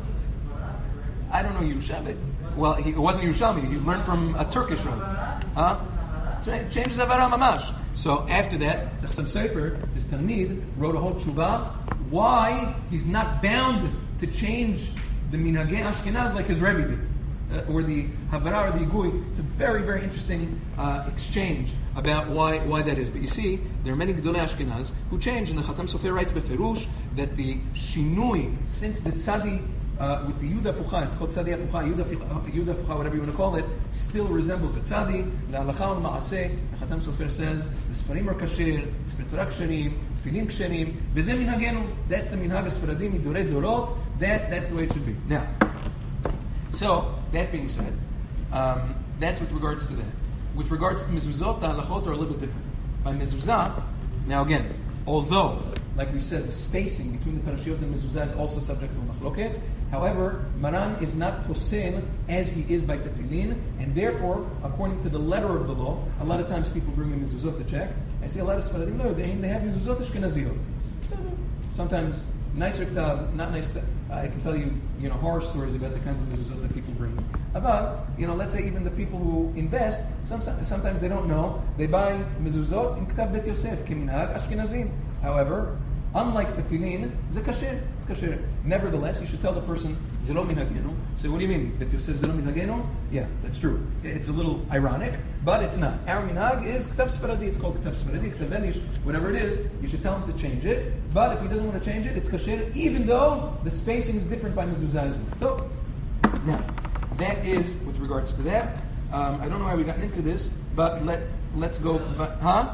I don't know Yerushalmi. Well, he, it wasn't Yerushalmi. He learned from a Turkish Rebbe. Huh? It changes Avara Mamash. So after that, the Chassam Sofer, his Talmid, wrote a whole tshuva why he's not bound to change the Minhagei Ashkenaz like his Rebbe did. Uh, or the Havara or the Yigui. It's a very, very interesting uh, exchange about why why that is. But you see, there are many Gedolei Ashkenaz who change, and the Chatam Sofer writes beferush that the Shinui, since the Tzadi, uh, with the Yud Hafucha, it's called Tzadi Hafucha, Yud Hafucha, whatever you want to call it, still resembles a Tzadi. La'alacha u'ma'aseh, the Chatam Sofer says, the Sfarim are kasher, Sefer Torah ksherim, Tfilim ksherim, v'zeh minhagenu. That's the minhag Sfaradim, midorei dorot. That, that's the way it should be. Now, so, that being said, um, that's with regards to that. With regards to mezuzot, the halachot are a little bit different. By mezuzah, now again, although, like we said, the spacing between the parashiyot and mezuzah is also subject to machloket. However, Maran is not posel as he is by tefillin, and therefore, according to the letter of the law, a lot of times people bring in mezuzot to check. I see a lot of Sfaradim, no, they, they have mezuzot ashkenaziyot. So, sometimes nicer k'tab, not nice k'tab. I can tell you, you know, horror stories about the kinds of mezuzot that people bring. About, you know, let's say even the people who invest, some, sometimes they don't know, they buy mezuzot in k'tab Bet Yosef, keminhag ashkenazim. However, unlike tefillin, it's kasher. It's kasher. Nevertheless, you should tell the person, zelo minhagenu. So what do you mean? Bet Yosef zelo minhagenu? Yeah, that's true. It's a little ironic, but it's not. Our minhag is k'tav Sfaradi. It's called k'tav Sfaradi, k'tav Venish, whatever it is. You should tell him to change it. But if he doesn't want to change it, it's kasher, even though the spacing is different by mezuzah as well. So, now, that is with regards to that. Um, I don't know why we got into this, but let let's go. But, huh?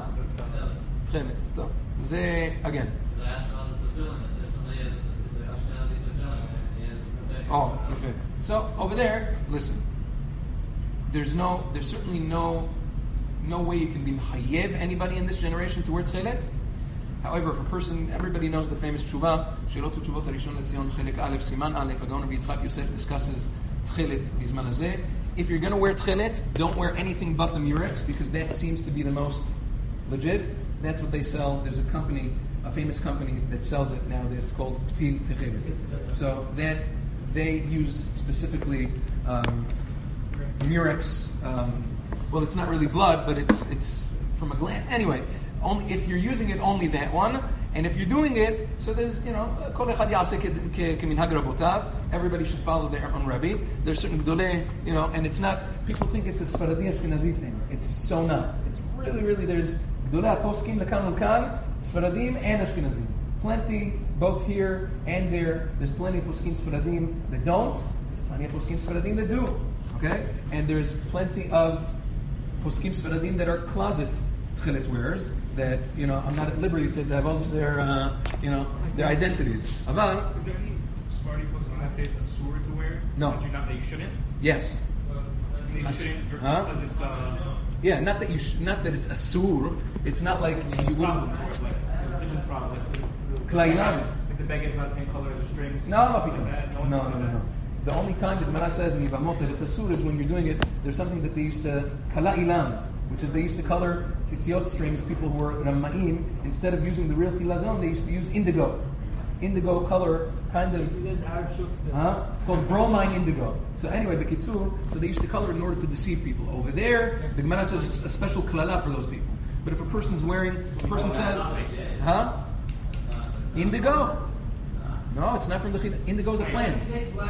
Ze again. Oh, okay. So over there, listen. There's no, there's certainly no, no way you can be mechayev anybody in this generation to wear tchelet. However, if a person, everybody knows the famous tshuva, Shelot u'tshuvot harishon leTzion chelek aleph siman aleph. Agaon Rabbi Yitzchak Yosef discusses tchelet bizman hazeh. If you're going to wear tchelet, don't wear anything but the murex, because that seems to be the most legit. That's what they sell. There's a company, a famous company that sells it nowadays. It's called Ptil Techelet. So that they use specifically um, murex. Um, well, it's not really blood, but it's it's from a gland. Anyway, only if you're using it, only that one. And if you're doing it, so there's, you know, kol echad yaseh keminhag rabotav. Everybody should follow their own Rebbe. There's certain gdolei, you know, and it's not. People think it's a Sfaradi Ashkenazi thing. It's so not. It's really, really. There's gdolei poskim lekan ulkan, Sfaradim and Ashkenazim. Plenty, both here and there. There's plenty of poskim Sfaradim that don't. There's plenty of poskim Sfaradim that do. Okay, and there's plenty of poskim Sfaradim that are closet tchelet wearers. That, you know, I'm not at liberty to divulge their, uh, you know, their identities. Aval. Is there any Sephardi poskim that say it's a sur to wear? No. That, not, that you shouldn't? Yes. Uh, they As- shouldn't because huh? it's uh, Yeah, not that you, sh- not that it's asur. It's not like you problem wouldn't. for it. Like, there's a different problem. Like, the, Klailan. like the baguette's not the same color as the strings. No, no, like Pito. that. No, one no, does no, that. no. The only time that Mara says in Yivamot that it's asur is when you're doing it. There's something that they used to kala ilan, which is they used to color tzitziot strings. People who were rama'im, instead of using the real chilazon, they used to use indigo. Indigo color, kind of. Huh? It's called bromine indigo. So anyway, b'kitzur, so they used to color in order to deceive people. Over there, the Gemara says it's a special klala for those people. But if a person's wearing, a person says, huh? Indigo? No, it's not from the chilazon. Indigo is a plant.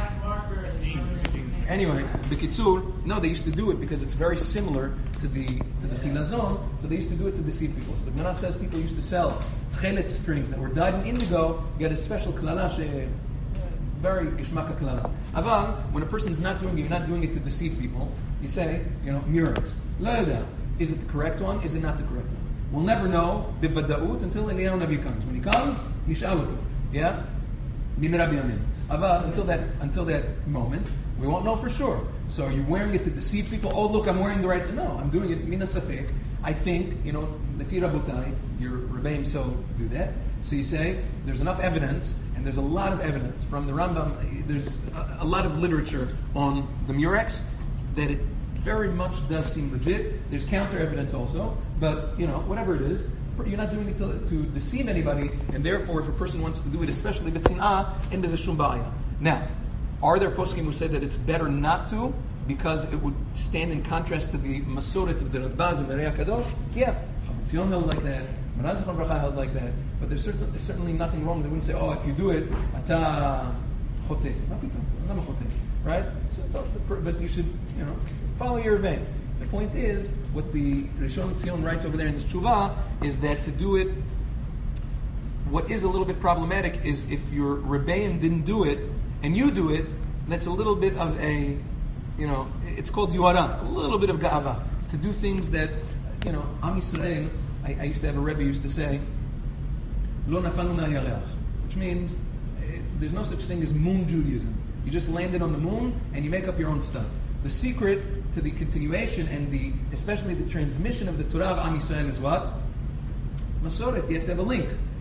Anyway, b'kitzur, no, they used to do it because it's very similar to the to the chilazon, so they used to do it to deceive people. So the Gemara says people used to sell tchelet strings that were dyed in indigo, get a special klala, she, very gishmaka klala. Aval, when a person's not doing it, you're not doing it to deceive people, you say, you know, murex. Lada, is it the correct one? Is it not the correct one? We'll never know bivadaut until Eliyahu Navi comes. When he comes, nish'al oto. Yeah? Bimirabi Amin. Aval, until that until that moment, we won't know for sure. So are you wearing it to deceive people? Oh, look, I'm wearing the right thing. No, I'm doing it mina safek. I think, you know, lefi rabotai, your rebbeim so do that. So you say, there's enough evidence, and there's a lot of evidence from the Rambam, there's a, a lot of literature on the murex, that it very much does seem legit. There's counter evidence also, but, you know, whatever it is, you're not doing it to, to deceive anybody, and therefore, if a person wants to do it, especially b'tzin'ah, and there's a shum ba'aya. Now, are there poskim who say that it's better not to, because it would stand in contrast to the masoret of the Radbaz and the Rei HaKadosh? Yeah, Chametzion held like that, Maran Zichron Bracha held like that, but there's, certain, there's certainly nothing wrong. They wouldn't say, oh, if you do it, ata chote. Not chote, right? So, but you should, you know, follow your vein. The point is, what the Rishon LeZion writes over there in this tshuva is that to do it, what is a little bit problematic is if your rebbeim didn't do it and you do it, that's a little bit of a, you know, it's called yuara, a little bit of ga'ava, to do things that, you know, Am Yisrael, I, I used to have a rebbe used to say, lo nafalnu ma'yarech, which means eh, there's no such thing as moon Judaism. You just landed on the moon and you make up your own stuff. The secret to the continuation and the, especially the transmission of the Torah of Am Yisrael is what? Masoret. You have to have a link.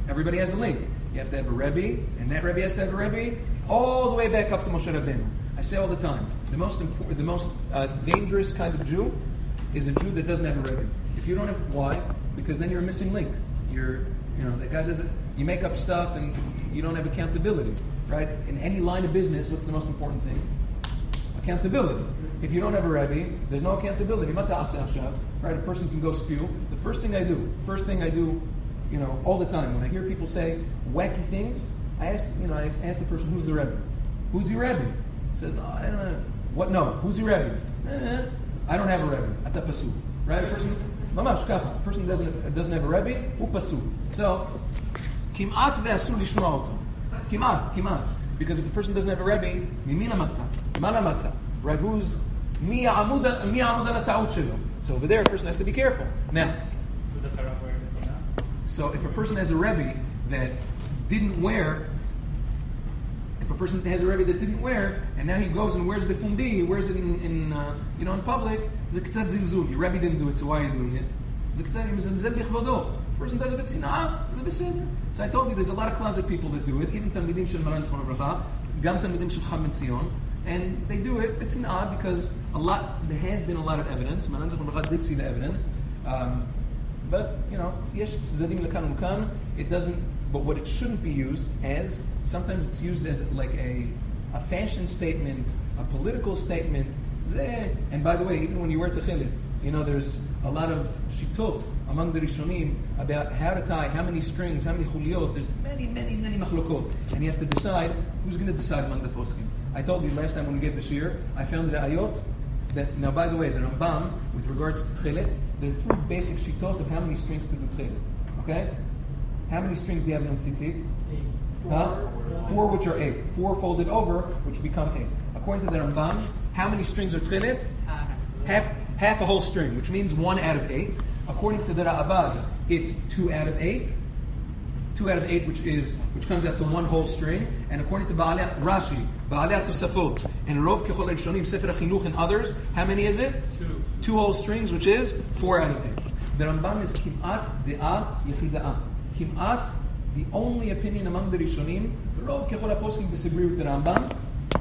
Everybody has a link. You have to have a Rebbe, and that Rebbe has to have a Rebbe, all the way back up to Moshe Rabbeinu. I say all the time, the most important, the most uh, dangerous kind of Jew is a Jew that doesn't have a Rebbe. If you don't have, why? Because then you're a missing link. You're, you know, that guy doesn't, you make up stuff and you don't have accountability, right? In any line of business, what's the most important thing? Accountability. If you don't have a Rebbe, there's no accountability. Right? A person can go spew. The first thing I do, first thing I do, you know, all the time, when I hear people say wacky things, I ask, you know, I ask the person, who's the Rebbe? Who's your Rebbe? He says, no, I don't know. What? No. Who's your Rebbe? Eh, I don't have a Rebbe. Ata pasu. Right? A person, mamash kacha. A person doesn't doesn't have a Rebbe, hu pasu. So, kimat ve'asu lishma oto. Kimat, kimat. Because if a person doesn't have a Rebbe, mimi lamata, ma lamata. Right? Who's mi amud mi amud ala ta'ut shelo. So over there, a person has to be careful. Now, so if a person has a Rebbe that didn't wear, if a person has a Rebbe that didn't wear, and now he goes and wears befumbi, he wears it in, in uh, you know, in public, it's a k'tzat zilzul. Your Rebbe didn't do it, so why are you doing it? It's a k'tzat mizalzel bichvodo. If a person does it with sinah, it's a beseder. So I told you, there's a lot of closet people that do it, even Talmidim shel Maran Zichrono Livracha, gam Talmidim shel Chacham Ben Zion, and they do it, it's sinah, because a lot, there has been a lot of evidence. Maran Zichrono Livracha did see the evidence. Um, But, you know, yesh tzdadim lekan u'kan, it doesn't, but what it shouldn't be used as, sometimes it's used as like a a fashion statement, a political statement. And by the way, even when you wear techelet, you know, there's a lot of shitot among the Rishonim about how to tie, how many strings, how many chuliot. There's many, many, many machlokot. And you have to decide who's going to decide among the poskim. I told you last time when we gave the shir, I found the ayot. That, now, by the way, the Rambam, with regards to Tchelet, there are three basic shittot of how many strings to do Tchelet. Okay? How many strings do you have in tzitzit? Huh? Four, which are eight. Four folded over, which become eight. According to the Rambam, how many strings are Tchelet? Half, half a whole string, which means one out of eight. According to the Ra'avad, it's two out of eight. Two out of eight, which is which comes out to one whole string, and according to Baalei Rashi, Baalei Tosafot, and Rov Kechol Rishonim, Sefer HaChinuch, and others, how many is it? Two. Two whole strings, which is four out of eight. The Rambam is Kim'at De'ah Yechida'ah. Kim'at, the only opinion among the Rishonim. Rov Kechol HaPoskim disagree with the Rambam.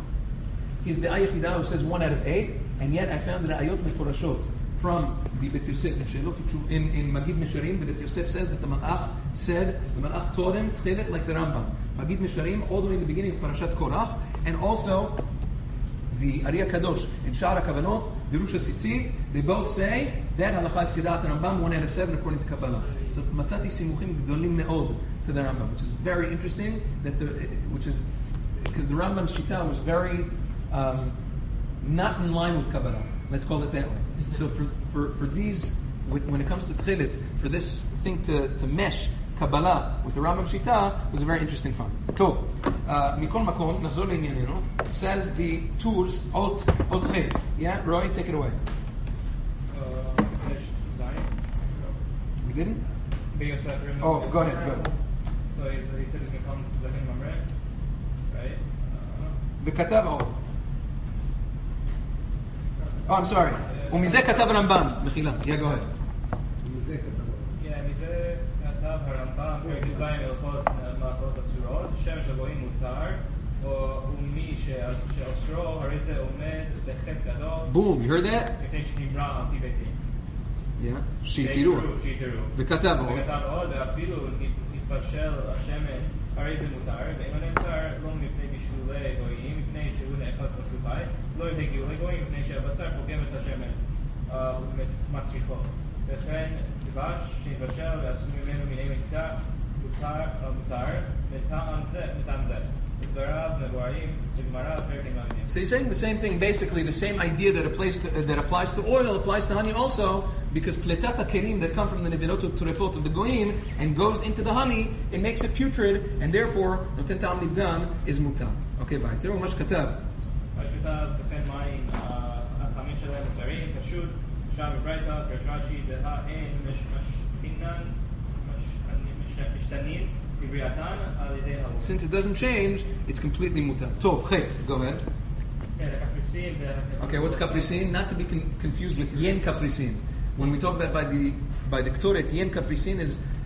He's De'ah Yechida'ah, who says one out of eight, and yet I found the Ayot Meforashot from the Bet Yosef in, in Magid Mesharim. The Bet Yosef says that the Malach said, the Malach taught him Tchelet like the Rambam. Magid Mesharim, all the way in the beginning of Parashat Korach, and also the Ariya Kadosh in Sha'ar HaKavanot, Dirusha Tzitzit, they both say that halacha is Kedat Rambam, one out of seven according to Kabbalah. So Matzati Simuchim Gdolim Me'od to the Rambam, which is very interesting, that the, which is, because the Rambam Shita was very um, not in line with Kabbalah. Let's call it that way. So for, for, for these, with, when it comes to Tchelet, for this thing to, to mesh Kabbalah with the Rambam Shita was a very interesting find. Tov. Mikol Makon, Nachzor Le'inyanenu, says the tools, Ot, Ot Chet. Yeah, Roy, take it away. Uh, finished Zion. We didn't? Be'yosef. Oh, go ahead, go ahead. So he, he said it's going to come to Zachin Mamre, right? Uh, V'katav Od. Oh, I'm sorry. ומזה כתב הרמב"ם, מחילה. Yeah, go ahead. Yeah, מזה כתב הרמב"ם, פרק י"ז הלכות מערכות אסורות, שמש הגויים מותר, ומי שאוסרו, הרי זה עומד בחטא גדול. Boom, you heard that? מפני שנברא על פי ביתי. Yeah, שיתירו. שיתירו. וכתב עוד. וכתב עוד, ואפילו נתפשל השמן, הרי זה מותר, ואם הנאסר לא מפני בישולי גויים, מפני שהוא נאכל כמו שופי, לא הגיעו לגויים, מפני שהבשר פוגם את השמן ומצריכו. וכן דבש שנתבשל ועשו ממנו מיני מקטע, מותר, מטעם זה, מטעם זה. So he's saying the same thing, basically the same idea that applies to, uh, that applies to oil applies to honey also, because pletat kelim that come from the nevilot turefot of the goyim and goes into the honey, it makes it putrid, and therefore noten ta'am nivgam is mutar. Okay, bye. תראו מה שכתב. מה שכתב וכן מים החמים שלהם מותרים, פשוט שם בברייתא, פרש רש"י, דהה אין משכינן משתנין. Since it doesn't change, it's completely mutar. Tov, chet, go ahead. Okay, what's kafrisin? Not to be con- confused with yen kafrisin. When we talk about by the by the Ktoret, yen kafrisin is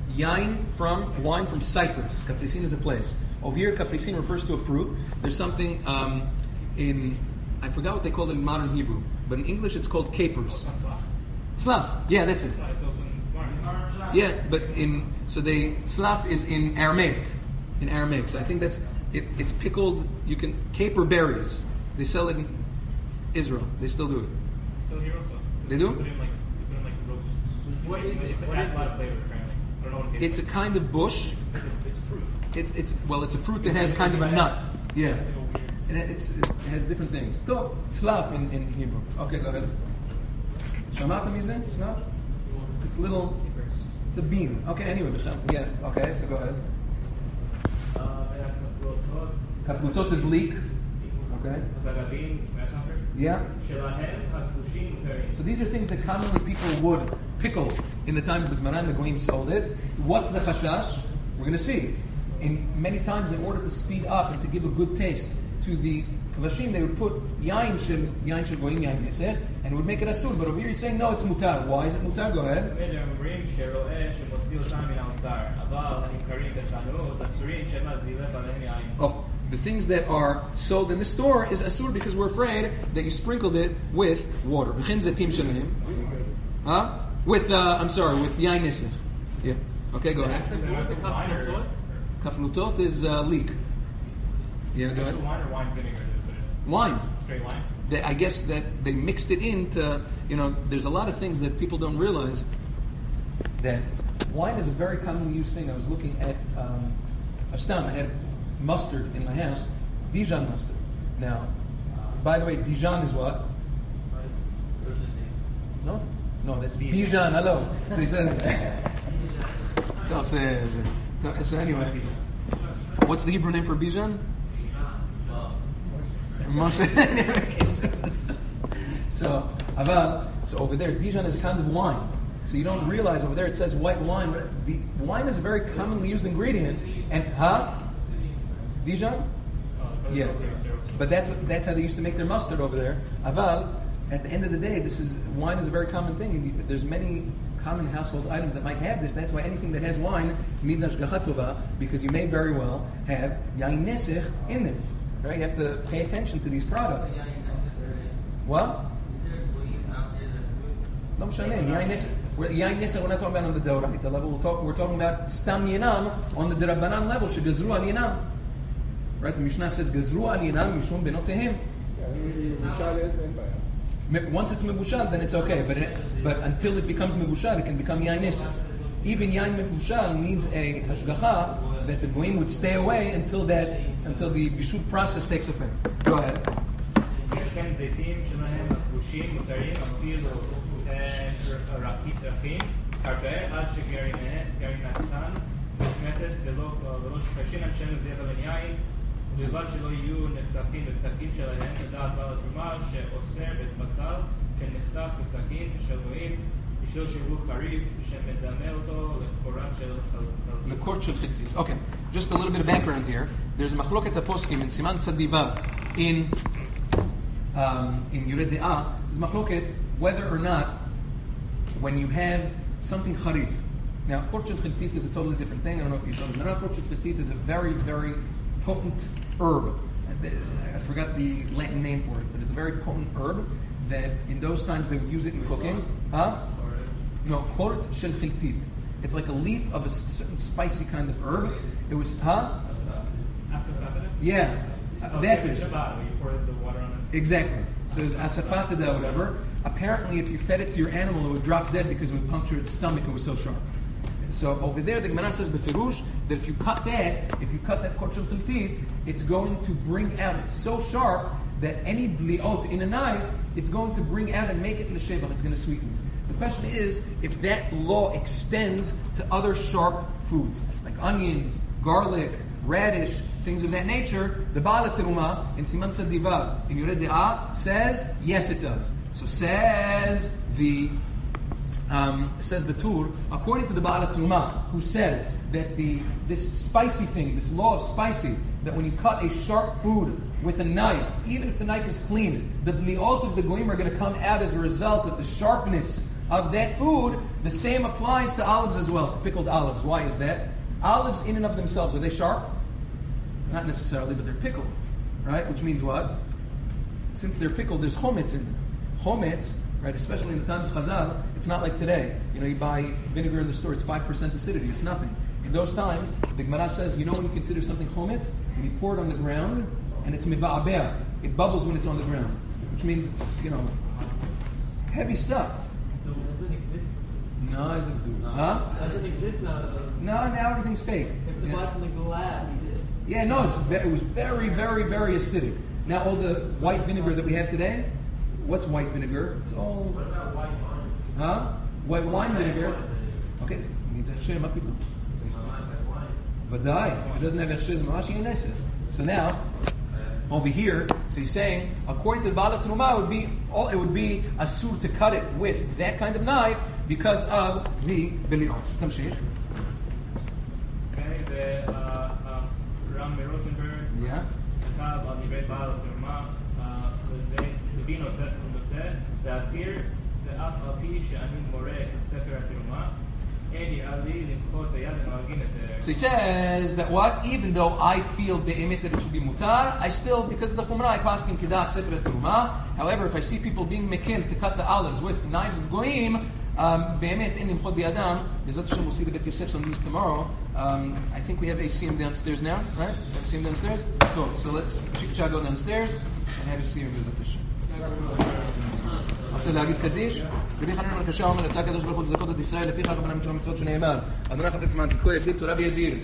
yain from, wine from Cyprus. Kafrisin is a place. Over here, Kafrisin refers to a fruit. There's something um, in, I forgot what they call it in modern Hebrew, but in English it's called capers. Slaf. Yeah, that's it. It's also Yeah, but in, so they, slaf is in Aramaic. In Aramaic. So I think that's, it, it's pickled, you can, caper berries. They sell it in Israel. They still do it. So here also. They do? You put in like, you put in like roast. What is it? It's What adds is a lot it? of flavor apparently. I don't know what it It's a tastes kind of bush. like. It's a fruit. It's, it's, well, it's a fruit that has kind of a nut. Yeah. It's like a weird. And it, it's, it has different things. So, slaf in, in Hebrew. Okay, go ahead. Shamata mizeh? Slaf? It's little, it's a bean. Okay, anyway. Yeah, okay, so go ahead. Uh, היה כפלוטות. Kaplutot is leek. Okay. וגבים, מהשחר. Yeah. שלהם הכבושים מותרים. So these are things that commonly people would pickle in the times the Gemara and the Goyim sold it. What's the chashash? We're going to see. In many times, in order to speed up and to give a good taste to the kavashim, they would put yain shel yain shel goyim yain nesech, and it would make it asur. But over here, he's saying no, it's mutar. Why is it mutar? Go ahead. אלה אומרים שרואה שמוציא אותם מן האוצר, אבל הנמכרים בשנות, אסורים שמא זילף עליהם יין. Oh, the things that are sold in the store is asur because we're afraid that you sprinkled it with water. V'chen zetim shalem. Huh? With uh, I'm sorry, with yain nesech. Yeah. Okay, go ahead. Actually, what was the kaflutot? Kaflutot is uh, leek. Yeah, go Actual ahead. wine or wine vinegar they put in? Wine. Straight wine? They, I guess that they mixed it into, you know, there's a lot of things that people don't realize that wine is a very commonly used thing. I was looking at um, a stam. I had mustard in my house, Dijon mustard. Now, by the way, Dijon is what? No, it's, no, that's Bijan. Hello. So he says. So, says- so anyway, what's the Hebrew name for Bijan? Moshe. So, aval. So over there, Dijon is a kind of wine. So you don't realize over there it says white wine. But the wine is a very commonly used ingredient. And huh? Dijon? Yeah. But that's what, that's how they used to make their mustard over there. Aval. At the end of the day, this is wine is a very common thing. And you, there's many common household items that might have this. That's why anything that has wine needs hashgacha tova, because you may very well have yain nesech in them. Right? You have to pay attention to these products. What? No mishaneh. Yain nesech. We're- Yain nesech. We're not talking about on the Doraita level. We're, talk, we're talking about stam yinam on the Derabanan level. Shegazru al yinam. Right? The Mishnah says gazru al yinam mishum benotehim. Once it's mebushal, then it's okay. But it, but until it becomes mebushal, it can become yain nesech. Even yain mebushal needs a hashgacha that the goyim would stay away until that until the bishul process takes effect. Go ahead. כן זיתים שלהם הכבושים מותרים אפילו רכים הרבה עד שגרעינתן נשמטת ולא שחשים על שם זיית בן יין ובלבד שלא יהיו נחתכים בסכין שלהם לדעת בעל התרומה שאוסר במצב שנחתך בסכין של גויים בשביל שהוא חריף שמדמה אותו לקורת של חלטית. Lekort shel chiltit. Okay, just a little bit of background here. There's a machloket haposkim in Siman Tzadivav in um, in Yured De'ah. There's machloket whether or not when you have something charif. Now, kort shel chiltit is a totally different thing. I don't know if you saw it. Kort shel chiltit is a very, very potent herb. I forgot the Latin name for it, but it's a very potent herb that in those times they would use it in cooking. Huh? No, kort shel chiltit. It's like a leaf of a certain spicy kind of herb. It was, huh? Asafatada? Yeah, uh, that's it. Shabbat, where you pour the water on it. Exactly. So it's asafatada, whatever. Apparently, if you fed it to your animal, it would drop dead because it would puncture its stomach. It was so sharp. So over there, the Gemara says befirush that if you cut that, if you cut that kort shel chiltit, it's going to bring out. It's so sharp that any bliot in a knife, it's going to bring out and make it l'shevach. It's going to sweeten. The question is if that law extends to other sharp foods like onions, garlic, radish, things of that nature. The Baal HaTeruma in Siman Tzadivav in Yured De'ah says yes, it does. So says the um, says the Tur, according to the Baal HaTeruma, who says that the this spicy thing, this law of spicy, that when you cut a sharp food with a knife, even if the knife is clean, the bliot of the goyim are going to come out as a result of the sharpness of that food, the same applies to olives as well, to pickled olives. Why is that? Olives in and of themselves, are they sharp? Not necessarily, but they're pickled, right? Which means what? Since they're pickled, there's chometz in them. Chometz, right, especially in the times of Chazal, it's not like today. You know, you buy vinegar in the store, it's five percent acidity, it's nothing. In those times, the Gemara says, you know when you consider something chometz? When you pour it on the ground, and it's miva'aber. It bubbles when it's on the ground. Which means it's, you know, heavy stuff. It doesn't exist. No, it's a Huh? It doesn't exist now. No, now everything's fake. If the Yeah. buy from the lab, you did. Yeah, no, it's ve- it was very, very, very acidic. Now all the white vinegar that we have today, what's white vinegar? It's all... What about white wine? Huh? White wine vinegar. Okay, means hechsher, מה פתאום? ודאי, if it doesn't have hechsher, זה ממש יהיה נסר. So now, over here, so he's saying, according to the Baal HaTerumah, it would be all, it would be asur to cut it with that kind of knife because of the bilion. תמשיך. Okay, ורם מרוטנברג Yeah. כתב על דברי בעל התרומה לבין נוצר להתיר ואף על פי שאני מורה את ספר התרומה אין נראה לי למחות ביד הנוהגים את So he says that what? Even though I feel be'emet that it should be mutar, I still, because of the chumrah, I pass in kedat sefer terumah. However, if I see people being mekil to cut the olives with knives of goyim, um, be'emet in limchot bi'adam, Bezat Hashem, we'll see the Bet Yosef on these tomorrow. Um, I think we have a siyum downstairs now, right? Have a siyum downstairs? Cool. So let's chik go downstairs and have a siyum Bezat Hashem. רוצה להגיד קדיש, רבי חנן בן הקשה אומר, יצא הקדוש ברוך הוא לזכות את ישראל, לפיכך רבנן מצוות מצוות שנאמר, אדוני חפץ למען צדקו, יגדיל תורה וידיר.